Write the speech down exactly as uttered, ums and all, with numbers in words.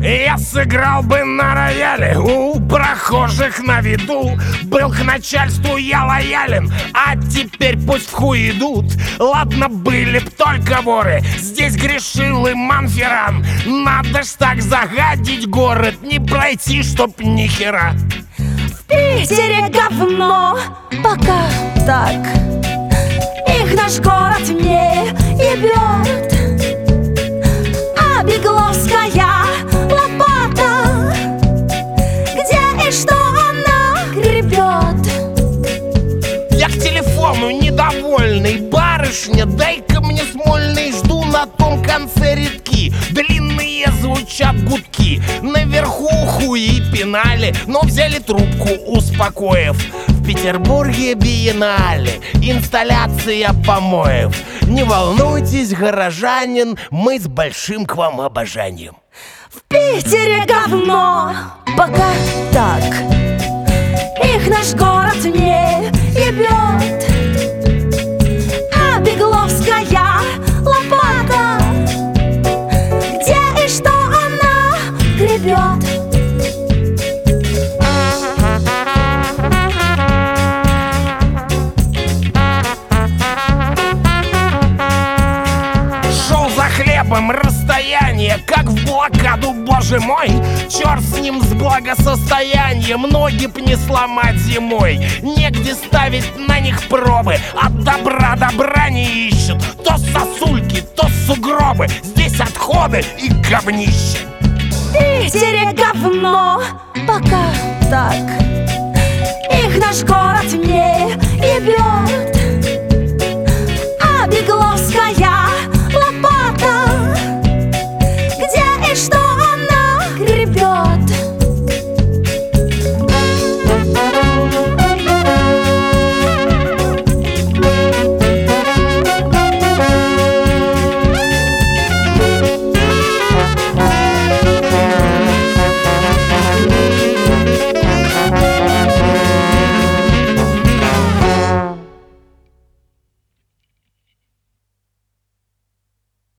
Я сыграл бы на рояле у прохожих на виду. Был к начальству я лоялен, а теперь пусть в хуй идут. Ладно, были б только воры, здесь грешил и Манферан. Надо ж так загадить город, не пройти, чтоб ни хера. В Питере говно, пока так. Их наш город не ебет. А Бегловская лопата, где и что она гребет? Я к телефону недовольный. Барышня, дай-ка мне Смольный. Жду на том конце редки. Длинные звучат гудки. Наверху хуи пинали, но взяли трубку, успокоив. В Петербурге биеннале, инсталляция помоев. Не волнуйтесь, горожанин, мы с большим к вам обожанием. В Питере говно, пока так. Их наш город не ебет. А Бегловская лопата, где и что она гребет? Шел за хлебом, расстояние, как в блокаду, боже мой. Черт с ним, с благосостоянием, ноги б не сломать зимой. Негде ставить на них пробы, от добра добра не ищут. То сосульки, то сугробы, здесь отходы и говнище. В Питере говно, пока так. Их наш город не ебет.